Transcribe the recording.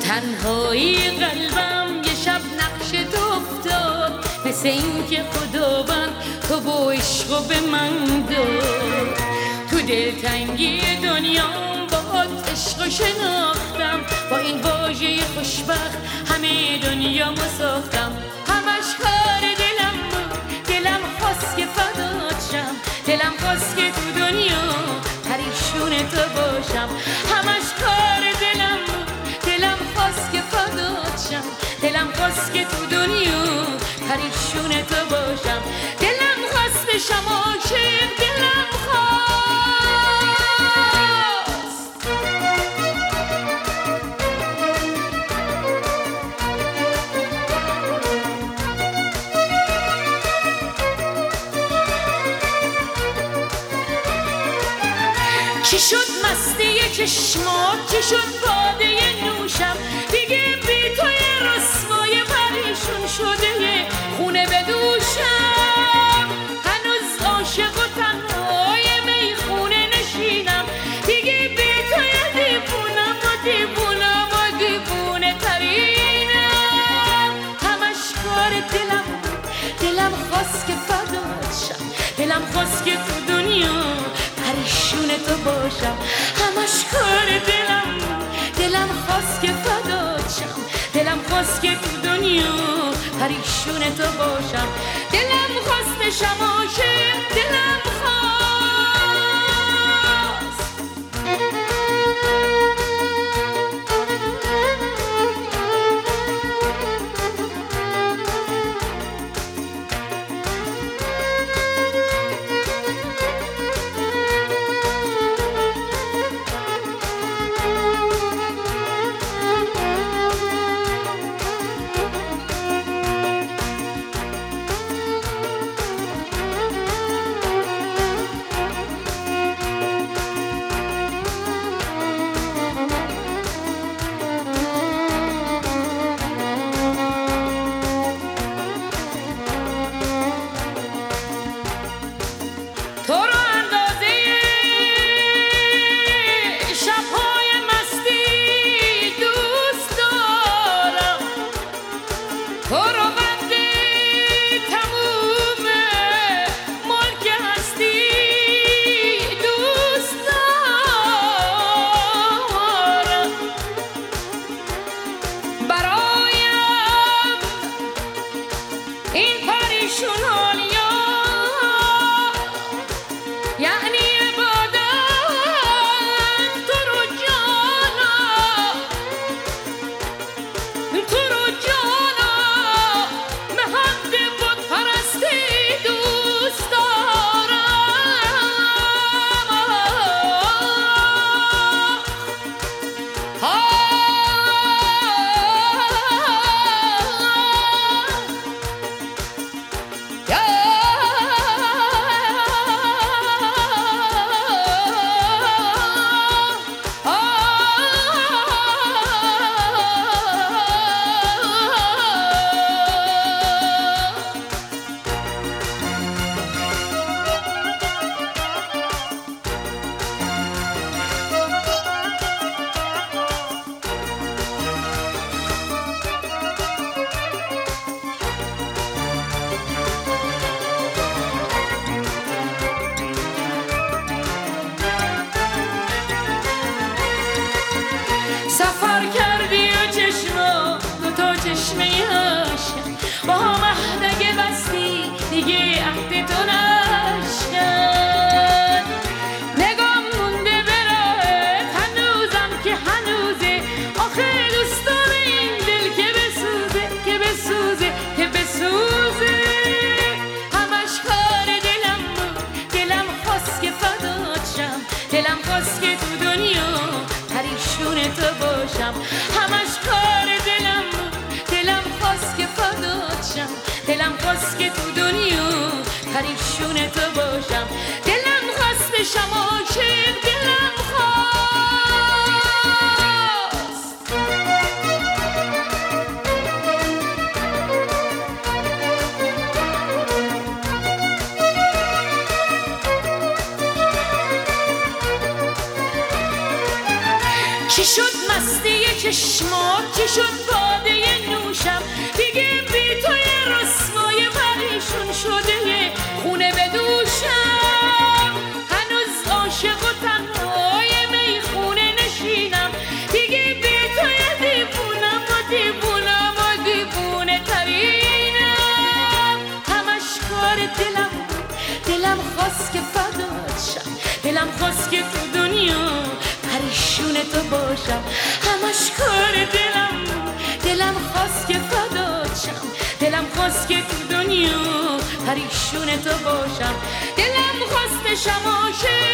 تنهایی قلبم یه شب نقش تو افتاد، مثل این که خداوند تو با عشق به من داد. تو دلتنگی دنیام باهات عشق شناختم، با این واژه خوشبخت همه دنیامو ساختم. همش کار دلم بود، دلم خواست که فدات شم، دلم خواست که تو دنیا پریشون تو باشم. همش کار دلم بود، دلم خواست که فدات شم، دلم خواست که تو دنیا پریشون تو باشم. دلم خواست بشم عاشق، دلم خواست. چی شد مستی چشمات، چی شد باده نوشم، دیگه بی توی رسوای پریشون شده خونه بدوشم. هنوز عاشق و تنهای میخونه نشینم، دیگه بی توی دیوونم و دیوونم و دیوونه ترینم. همش کار دلم بود، دلم خواست که فدات شم، دلم خواست که تو دنیا پریشون تو باشم. همش کار دلم بود، دلم خواست که فدات شم، دلم خواست که تو دنیا پریشون تو باشم. دلم خواست بشم عاشق، دلم خواست. سفر کردی و چشما دوتا چشمه عاشق، با هم عهد اگه بستی دیگه عهد تو نشکن. نگام مونده به راهت هنوزم که هنوزه، آخه دوست داره این دل که بسوزه که بسوزه که بسوزه. همش کار دلم بود، دلم خواست که فدات شم، دلم خواست که تو دنیا پریشون تو باشم. همش کار دلم بود، دلم خواست که فدات شم، دلم خواست که تو دنیا پریشون تو باشم. دلم خواست بشم عاشق، دلم خواست. چی شد مستی چشمات، چی شد باده نوشم، دیگه بی توی رسوای پریشون شده خونه بدوشم. هنوز عاشق و تنهای میخونه نشینم، دیگه بی توی دیوونم و دیوونم و دیوونه ترینم. همش کار دلم بود، دلم خواست که فدات شم، دلم خواست که تو دنیا پریشون تو باشم. همش کار دلم بود، دلم خواست که فدات شم، دلم خواست که تو دنیا پریشون تو باشم. دلم خواست بشم عاشق